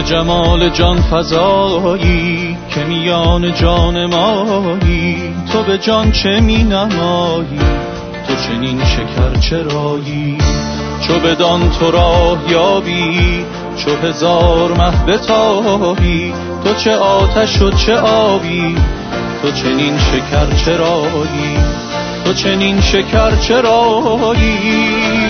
جمال جان فزایی که میان جان مایی، تو به جان چه می نمایی، تو چنین شکر چرایی. چو بدان تو راه یابی، چو هزار مه بتابی، تو چه آتش و چه آبی، تو چنین شکر چرایی، تو چنین شکر چرایی.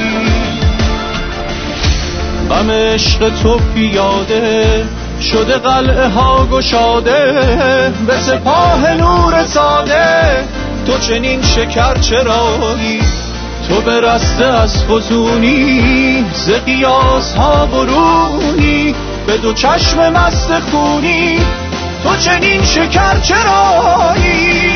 غم عشق تو پیاده شده قلعه ها گشاده، به سپاه نور ساده، تو چنین شکر چرایی. تو برسته از فزونی ز قیاس ها برونی، به دو چشم مست خونی، تو چنین شکر چرایی.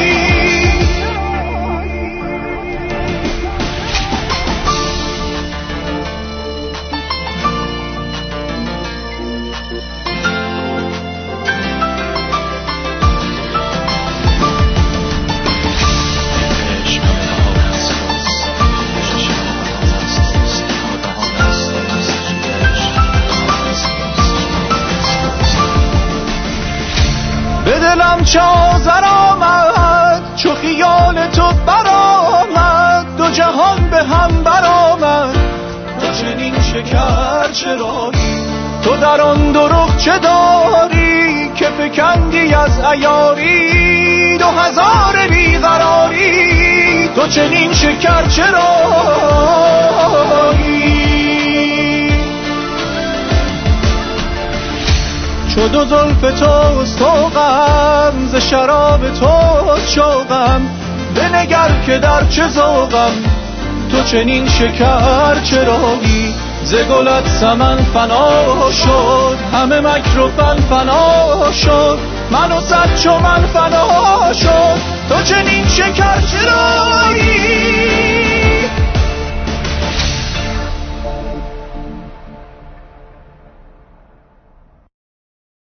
به دلم چه آذر آمد چو خیال تو برآمد، دو جهان به هم برآمد، تو چنین شکر چرایی. تو در آن دو رخ چه داری که فکندی از عیاری، 2000 بیقراری، تو چنین شکر چرایی. چو دو زلف توست طوقم، ز شراب تو شوقم، بنگر که در چه ذوقم، تو چنین شکر چرایی. ز گلت سمن فنا شد، همه مکر و فن فنا شد، من و صد چو من فنا شد، تو چنین شکر چرایی.